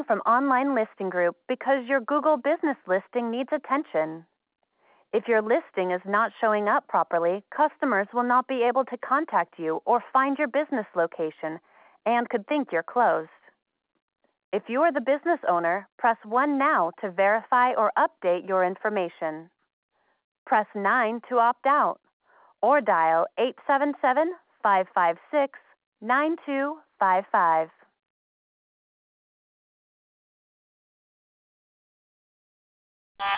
from Online Listing Group because your Google business listing needs attention. If your listing is not showing up properly, customers will not be able to contact you or find your business location and could think you're closed. If you are the business owner, press 1 now to verify or update your information. Press 9 to opt out, or dial 877-556-9255.